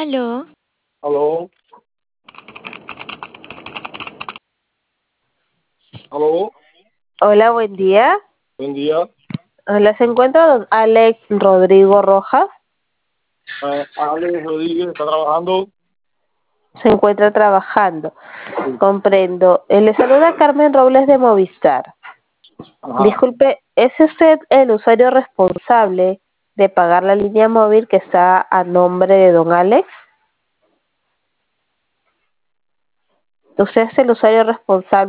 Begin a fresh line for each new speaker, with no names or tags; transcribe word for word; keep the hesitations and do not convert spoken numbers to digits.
Aló,
Aló, aló,
hola, buen día.
buen día.
Hola, ¿se encuentra don Alex Rodrigo Rojas?
Ah, Alex Rodríguez está trabajando.
Se encuentra trabajando.
Sí.
Comprendo. Eh, le saluda Carmen Robles de Movistar.
Ajá.
Disculpe, ¿es usted el usuario responsable de pagar la línea móvil que está a nombre de don Alex? ¿Usted es el usuario responsable